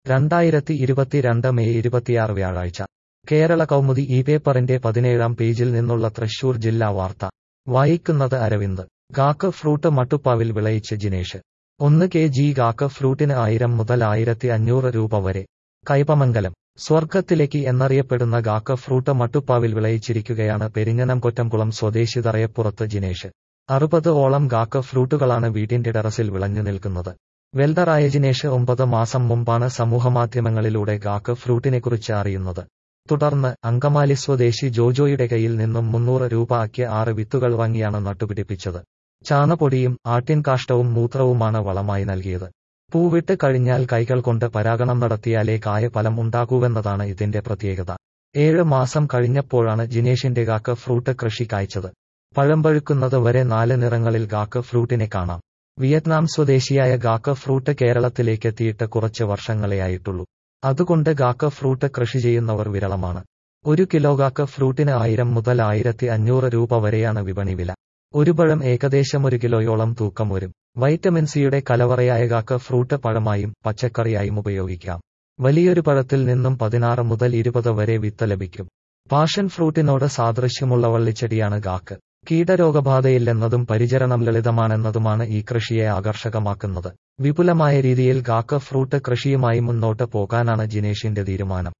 2022 May 26 വ്യാഴാഴ്ച കേരള കൗമുദി ഈ പേപ്പറിന്റെ 17-ാം പേജിൽ നിന്നുള്ള തൃശൂർ ജില്ലാ വാർത്ത വായിക്കുന്നത് അരവിന്ദ്. ഗാക്ക് ഫ്രൂട്ട് മട്ടുപ്പാവിൽ വിളയിച്ച് ജിനേഷ്. 1 kg ഗാക്ക് ഫ്രൂട്ടിന് 1000 മുതൽ 1500 രൂപ വരെ. കൈപ്പമംഗലം. സ്വർഗത്തിലേക്ക് എന്നറിയപ്പെടുന്ന ഗാക്ക് ഫ്രൂട്ട് മട്ടുപ്പാവിൽ വിളയിച്ചിരിക്കുകയാണ് പെരിഞ്ഞനം കൊറ്റംകുളം സ്വദേശി തറയപ്പുറത്ത് ജിനേഷ്. 60 ഓളം ഗാക്ക് ഫ്രൂട്ടുകളാണ് വീടിന്റെ ടെറസിൽ വിളഞ്ഞു നിൽക്കുന്നത്. വെൽഡറായ ജിനേഷ് 9 മാസം മുമ്പാണ് സമൂഹമാധ്യമങ്ങളിലൂടെ ഗാക്ക് ഫ്രൂട്ടിനെക്കുറിച്ച് അറിയുന്നത്. തുടർന്ന് അങ്കമാലി സ്വദേശി ജോജോയുടെ കയ്യിൽ നിന്നും 300 രൂപ ആക്കിയ 6 വിത്തുകൾ വാങ്ങിയാണ് നട്ടുപിടിപ്പിച്ചത്. ചാണപ്പൊടിയും ആട്ടിൻകാഷ്ടവും മൂത്രവുമാണ് വളമായി നൽകിയത്. പൂവിട്ട് കഴിഞ്ഞാൽ കൈകൾ കൊണ്ട് പരാഗണം നടത്തിയാലേ കായഫലം ഉണ്ടാകൂവെന്നതാണ് ഇതിന്റെ പ്രത്യേകത. 7 മാസം കഴിഞ്ഞപ്പോഴാണ് ജിനേഷിന്റെ ഗാക്ക് ഫ്രൂട്ട് കൃഷി കായ്ച്ചത്. പഴം പഴുക്കുന്നത് വരെ 4 നിറങ്ങളിൽ ഗാക്ക് ഫ്രൂട്ടിനെ കാണാം. വിയറ്റ്നാം സ്വദേശിയായ ഗാക്ക് ഫ്രൂട്ട് കേരളത്തിലേക്കെത്തിയിട്ട് കുറച്ച് വർഷങ്ങളേ ആയിട്ടുള്ളൂ. അതുകൊണ്ട് ഗാക്ക് ഫ്രൂട്ട് കൃഷി ചെയ്യുന്നവർ വിരളമാണ്. 1 കിലോ ഗാക്ക് ഫ്രൂട്ടിന് 1000 മുതൽ 1500 രൂപ വരെയാണ് വിപണി വില. ഒരു പഴം ഏകദേശം 1 കിലോയോളം തൂക്കം വരും. വൈറ്റമിൻ സിയുടെ കലവറയായ ഗാക്ക് ഫ്രൂട്ട് പഴമായും പച്ചക്കറിയായും ഉപയോഗിക്കാം. വലിയൊരു പഴത്തിൽ നിന്നും 16 മുതൽ 20 വരെ വിത്ത് ലഭിക്കും. പാഷൻ ഫ്രൂട്ടിനോട് സാദൃശ്യമുള്ള വള്ളിച്ചെടിയാണ് ഗാക്ക്. കീടരോഗബാധയില്ലെന്നതും പരിചരണം ലളിതമാണെന്നതുമാണ് ഈ കൃഷിയെ ആകർഷകമാക്കുന്നത്. വിപുലമായ രീതിയിൽ ഗാക്ക് ഫ്രൂട്ട് കൃഷിയുമായി മുന്നോട്ട് പോകാനാണ് ജിനേഷിന്റെ തീരുമാനം.